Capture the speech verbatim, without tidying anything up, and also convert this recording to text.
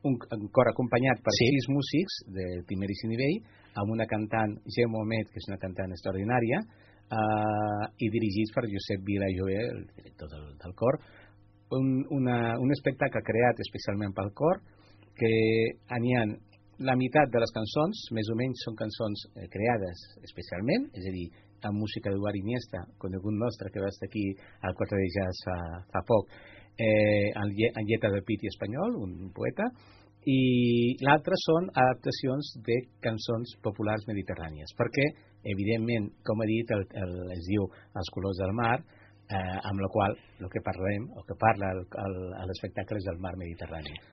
un, un cor acompanyat per Sí. sis músics de primeríssim nivell, amb una cantant, Gemma Homet, que és una cantant extraordinària, eh, i dirigits per Josep Vila i Joé, el director del, del cor. Un, una, un espectacle creat especialment pel cor, que n'hi ha la meitat de les cançons, més o menys, són cançons eh, creades especialment, és a dir, amb música d'Eduard Iniesta, conegut nostre, que va estar aquí al Quatre de Jazz fa, fa poc, eh, en, lle en lletra de Piti Espanyol, un poeta, i l'altre són adaptacions de cançons populars mediterrànies, perquè, evidentment, com he dit, el, el, es diu Els colors del mar, eh, amb la qual el que parlem, o que parla l'espectacle és del mar Mediterrani.